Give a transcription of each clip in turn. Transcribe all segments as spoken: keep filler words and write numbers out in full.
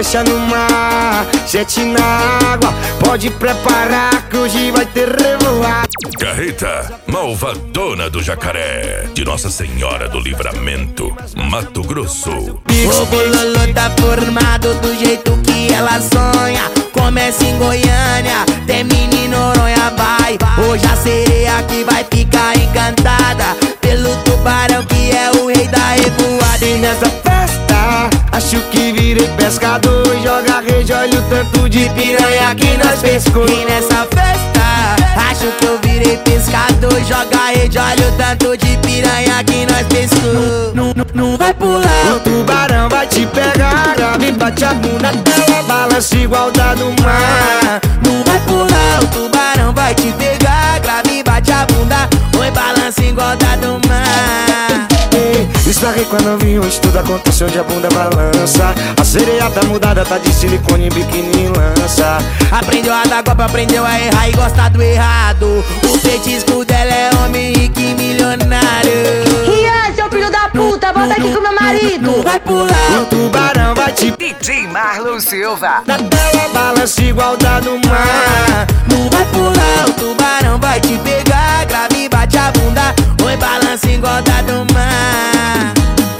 prancha no mar, jet na água. Pode preparar que hoje vai ter revoar. Carreta Malvadona do Jacaré, de Nossa Senhora do Livramento, Mato Grosso. O bololô tá formado do jeito que ela sonha. Começa em Goiânia, termina em Noronha, vai. Hoje a sereia que vai ficar encantada pelo tubarão que é o rei da revoada. E nessa festa, acho que virei pescador. Joga rede, olha o tanto de piranha que nós pescou. E nessa festa, acho que eu virei pescador. Joga rede, olha o tanto de piranha que nós pescou. Não, não, não vai pular, o tubarão vai te pegar. Grave, bate a bunda dela, balança igual da do mar. Não vai pular, o tubarão vai te pegar. Grave, bate a bunda, oi, balança igual da do mar. Esbarrei quando eu vi, hoje tudo aconteceu onde a bunda balança. A sereia tá mudada, tá de silicone, biquíni lança. Aprendeu a dar golpe, aprendeu a errar e gostar do errado. O petisco dela é homem rico e milionário. Rian, seu filho da puta, volta aqui com meu marido. Não vai pular, o tubarão vai te D J Marlon Silva. na tela balança igual da do mar. não vai pular, o tubarão vai te pegar. Grave, bate a bunda, oi, balança igual da do mar.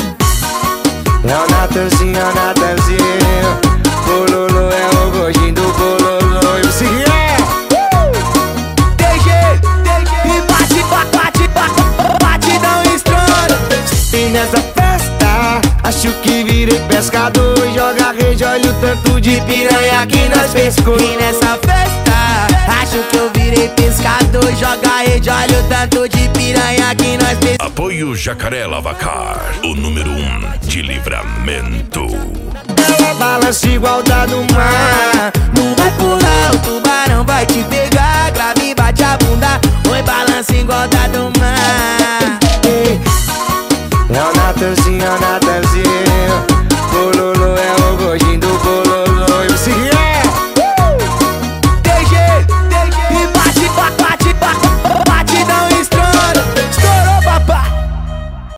É o Natanzinho, é o Natanzinho. Bololô é o gordinho do bololô. E o Ciriel D G, D G, e bate, bate, bate, bate, dá um estouro. E nessa festa, acho que virei pescador. Joga rede, olha o tanto de piranha que nós pescou. E nessa festa, acho que eu virei pescador. Joga rede, olha o tanto de piranha que nós pescou. Apoio Jacaré Lavacar, o número um de Livramento. Ela balança igual da do mar. Não vai pular, o tubarão vai te pegar. Grave, bate a bunda, oi, balança igual da do mar. É o Natanzinho, é o Natanzinho.